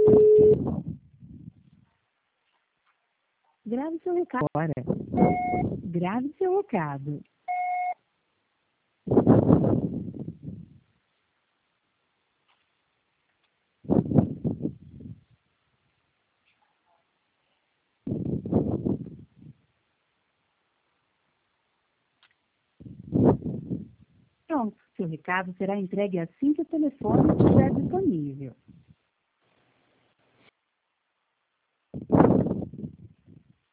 Grave seu recado agora. Grave seu recado. Pronto, seu recado será entregue assim que o telefone estiver disponível.